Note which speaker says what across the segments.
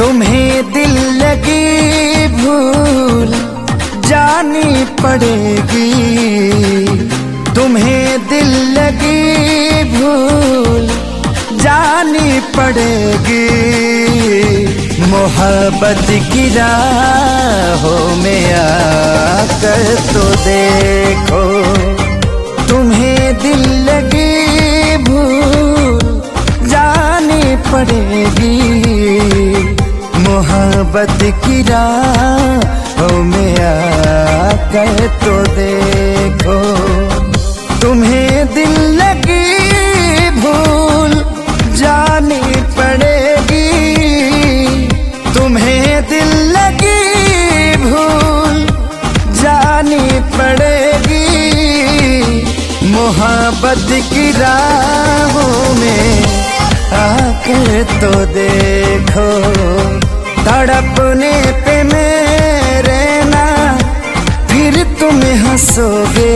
Speaker 1: तुम्हें दिल लगी भूल जानी पड़ेगी, तुम्हें दिल लगी भूल जानी पड़ेगी। मोहब्बत की राहों में आकर तो देखो, तुम्हें दिल लगी भूल जानी पड़ेगी। मोहब्बत की राहों में आकर तो देखो, तुम्हें दिल लगी भूल जानी पड़ेगी, तुम्हें दिल लगी भूल जानी पड़ेगी। मोहब्बत की राहों में आकर तो देखो, तड़पने पे मेरे ना फिर तुम हंसोगे,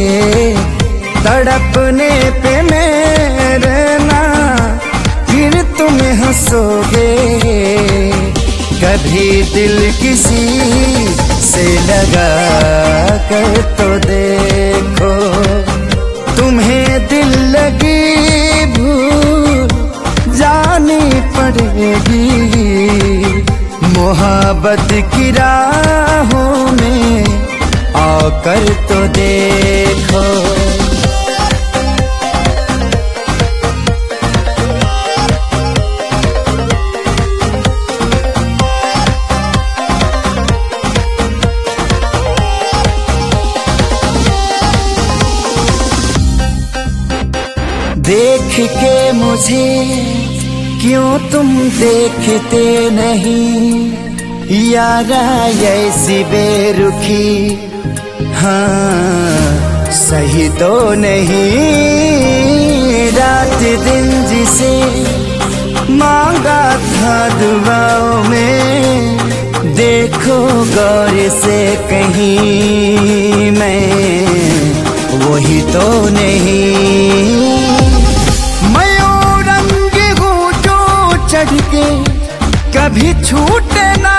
Speaker 1: तड़पने पे मेरे ना फिर तुम हंसोगे। कभी दिल किसी से लगा कर तो देखो, तुम्हें दिल लगी भूल जानी पड़ेगी। मोहब्बत की राहों में आकर तो देखो। देख के मुझे क्यों तुम देखते नहीं, यारा ऐसी बेरुखी हाँ सही तो नहीं। रात दिन जिसे मांगा था दुआओं में, देखो गौर से कहीं मैं वही तो नहीं। चढ़ के कभी छूटे ना,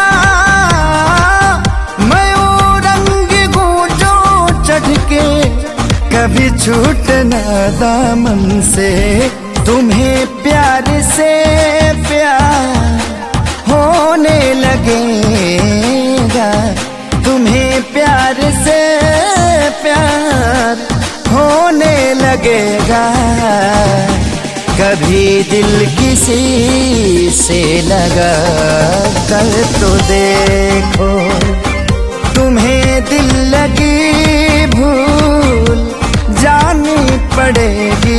Speaker 1: मैं वो रंग हूँ जो चढ़ के कभी छूटे ना दामन से। तुम्हें प्यार से प्यार होने लगेगा, तुम्हें प्यार से प्यार होने लगेगा। कभी दिल किसी से लगा कर तो देखो, तुम्हें दिल लगी भूल जानी पड़ेगी।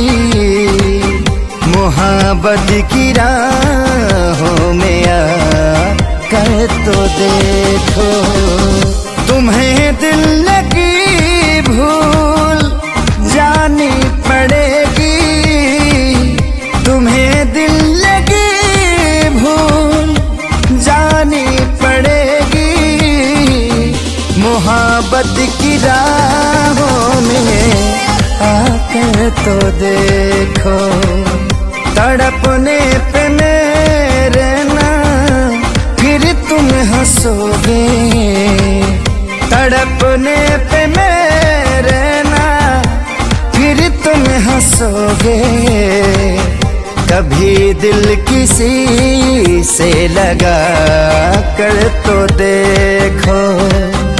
Speaker 1: मोहब्बत की राहों में आकर तो देखो, तुम्हें दिल लगी भूल जानी पड़ेगी। तुम्हें दिल लगी भूल जानी पड़ेगी। मोहब्बत की राहों में आकर तो देखो, तड़पने पे मेरे ना फिर तुम हंसोगे, तड़पने पे मेरे ना फिर तुम हंसोगे। कभी दिल किसी से लगा कर तो देखो।